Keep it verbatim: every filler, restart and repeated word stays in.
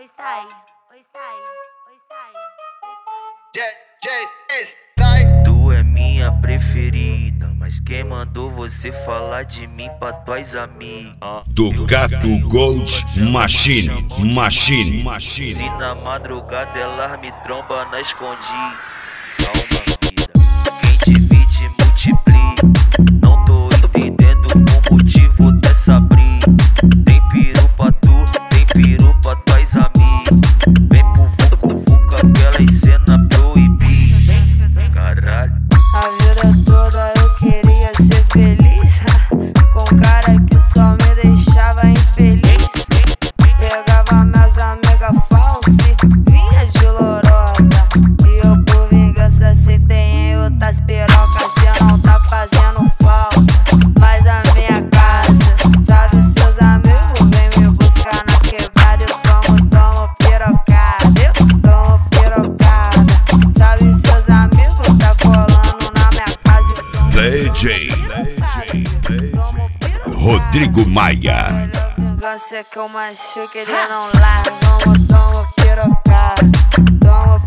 oi sai, oi sai, oi sai, D J Tu é minha preferida, mas quem mandou você falar de mim pra tuas amigas? Ducato Gold Machine, Machine, Se Machine. na madrugada elas me tromba na escondida. Calma, vida, quem divide multiplica. Não tô entendendo o motivo dessa briga. Tem piru pra tu, tem piru pra tuas amigas. Vem pro vucu vucu, aquelas cena proibida. Caralho. A vida toda eu queria ser feliz, com um cara que só me deixava infeliz. Pegava minhas amigas falsas e vinha de lorota, e eu por vingança aceitei em outras pirocas. Cê não tá fazendo falta, mas a minha casa, sabe, seus amigos vem me buscar na quebrada. Eu tomo, tomo pirocada, eu tomo pirocada, sabe, seus amigos tá colando na minha casa. D J Rodrigo Maia. Vingança que eu machuco, ele não larga. Tomo, tomo pirocada, tomo